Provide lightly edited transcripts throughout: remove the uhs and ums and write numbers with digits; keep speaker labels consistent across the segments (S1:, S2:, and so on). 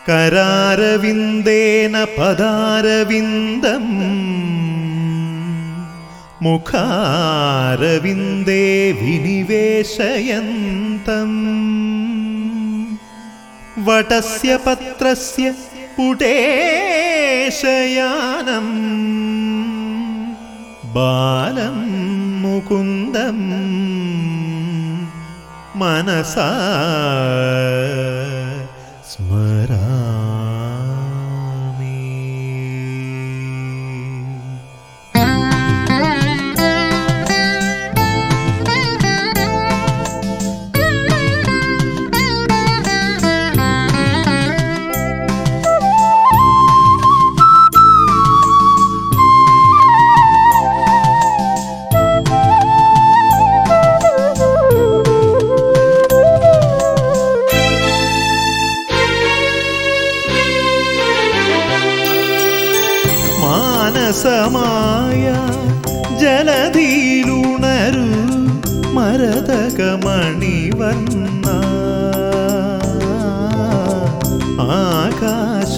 S1: करारविन्देन पदारविन्दं मुखारविन्दे विनिवेशयन्तम् वटस्य पत्रस्य पुटेशयानं बालं मुकुन्दं मनसा स्मरामि। മാനസമായ ജലധിയിലുണരു മരതകമണിവർണ്ണ ആകാശ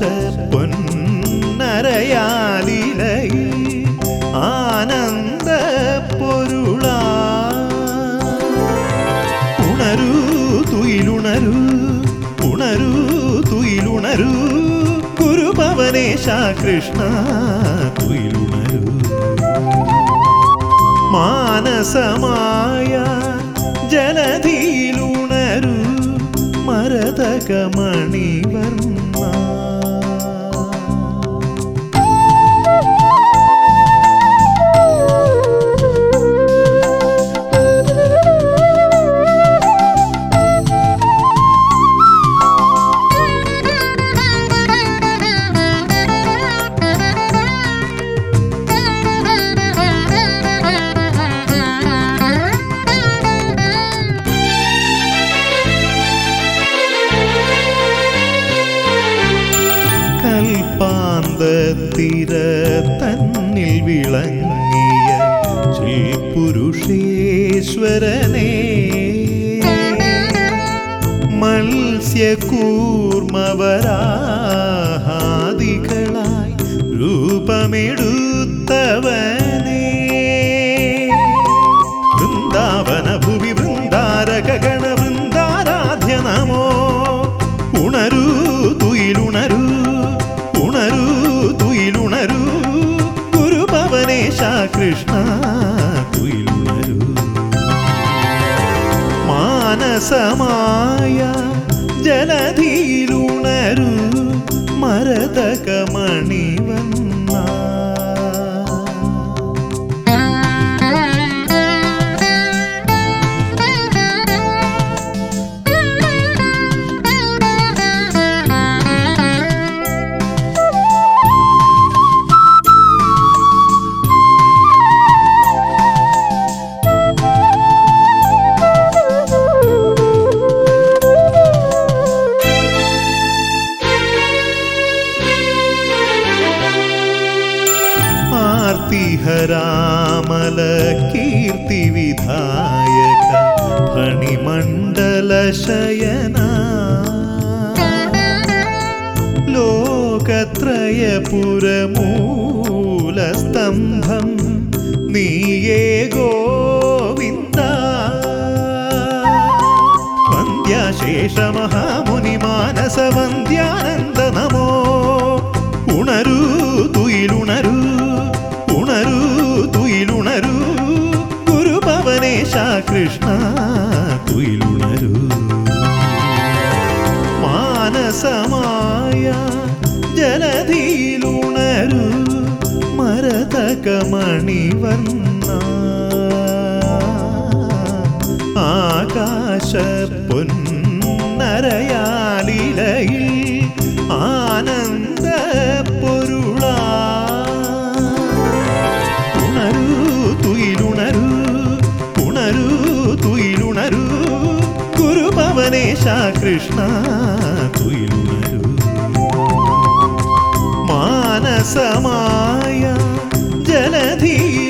S1: പൊന്നരയാലിലയിൽ ആനന്ദ പൊരുളാ ഉണരൂ തുയിലുണരൂ ഉണരൂ തുയിലുണരൂ ഗുരുഭവനേശ കൃഷ്ണ തുയിലുണരൂ മാനസമായ ജലധിയിലുണരൂ മരതകമണിവർണ്ണ കൽപ്പാന്തത്തിര തന്നിൽ വിളങ്ങിയ ശ്രീപുരുഷേശ്വരനെ മത്സ്യകൂർമവരാഹാദികളായി രൂപമെടുത്തവനെ വൃന്ദാവന ഭുവി വൃന്ദാരകഗണ വൃന്ദാരാധ്യ നമോ ഉണരൂ തുയിലുണരൂ ഉണരൂ തുയിലുണരൂ ഗുരുഭവനേശ കൃഷ്ണ തുയിലുണരൂ മാനസമായ ജലധിയിലുണരൂ മരതകമണിവർണ്ണ ആർത്തിഹരാമല കീർത്തി വിധായക ഫണിമണ്ഡല ശയന ലോകത്രയപുരമൂലസ്തംഭം നീയേ ഗോവിന്ദ വന്ദ്യാശേഷ മഹാമുനി മാനസ വന്ദ്യാനന്ദ നമോ ഉണരൂ തുയിലുണരൂ ഉണരൂ തുയിലുണരൂ ഗുരുഭവനേശ കൃഷ്ണ തുയിലുണരൂ മാനസമായ ജലധിയിലുണരൂ മരതകമണിവർണ്ണ ആകാശ പൊന്നരയാലിലയിൽ ആനന്ദ പൊരുളാ ഉണരൂ തുയിലുണരൂ ഉണരൂ തുയിലുണരൂ ഗുരുഭവനേശ കൃഷ്ണ തുയിലുണരൂ മാനസമായ ജലധി